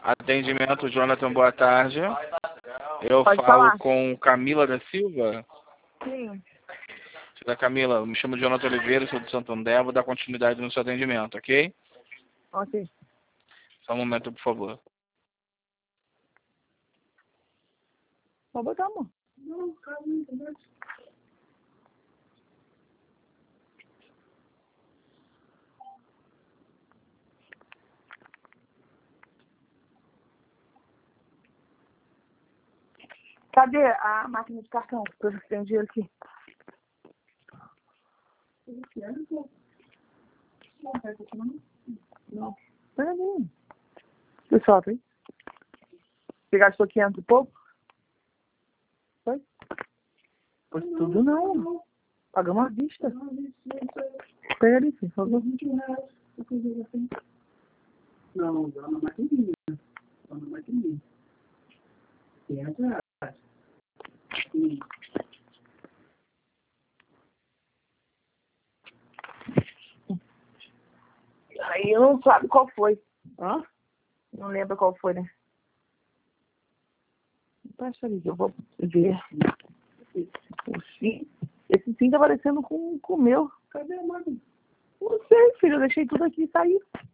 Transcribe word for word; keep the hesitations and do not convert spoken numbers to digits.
Atendimento, Jonathan, boa tarde. Eu Pode falo falar. com Camila da Silva. Sim. Da Camila, me chamo Jonathan Oliveira, sou do Santander, vou dar continuidade no seu atendimento, ok? Ok. Só um momento, por favor. Pode botar, amor. Não, calma, entendeu? Cadê a máquina de cartão? Eu tenho dinheiro aqui. Não. Pera aí. Pessoal, hein? Você gastou quinhentos e pouco? Foi? Pois tudo não. Pagamos à vista. Pega ali, por favor. Não, dá na maquininha. Dá na maquininha. quinhentos reais. Sim. Aí eu não sabe qual foi. Hã? Não lembro qual foi, né? Passa ali, eu vou ver. O sim. Esse sim tá parecendo com, com o meu. Cadê a máquina? Não sei, filho. Eu deixei tudo aqui e saí.